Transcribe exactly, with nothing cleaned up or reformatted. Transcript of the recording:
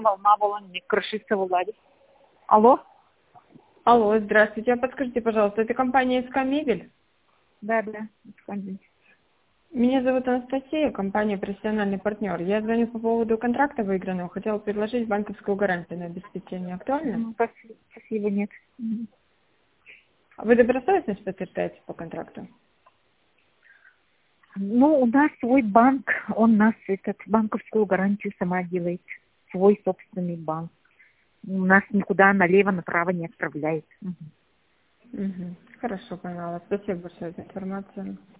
Волна волны, крышится Владик. Алло? Алло, здравствуйте. А подскажите, пожалуйста, это компания СК Мебель? Да, да, скажите. Меня зовут Анастасия, компания «Профессиональный партнер». Я звоню по поводу контракта выигранного. Хотела предложить банковскую гарантию на обеспечение. Актуально? Ну, спасибо, спасибо, нет. Мгм. А вы добросовестность подтверждаете по контракту? Ну, у нас свой банк, он нас этот банковскую гарантию сама делает. Свой собственный банк. У нас никуда налево-направо не отправляет. Мгм. Угу. Хорошо, поняла. Спасибо большое за информацию.